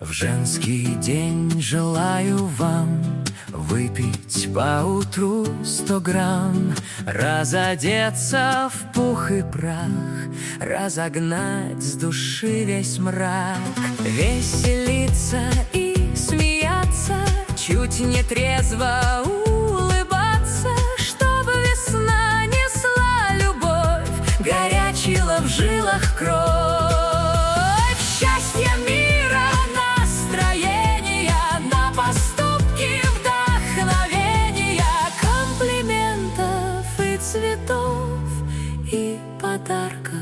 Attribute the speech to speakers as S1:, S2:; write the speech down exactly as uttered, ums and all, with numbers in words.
S1: В женский день желаю вам выпить поутру сто грамм, разодеться в пух и прах, разогнать с души весь мрак, веселиться и смеяться, чуть не трезво улыбаться, чтобы весна несла любовь, горячила в жилах кровь. Счастье мира, настроения, на поступки вдохновения, комплиментов и цветов и подарков.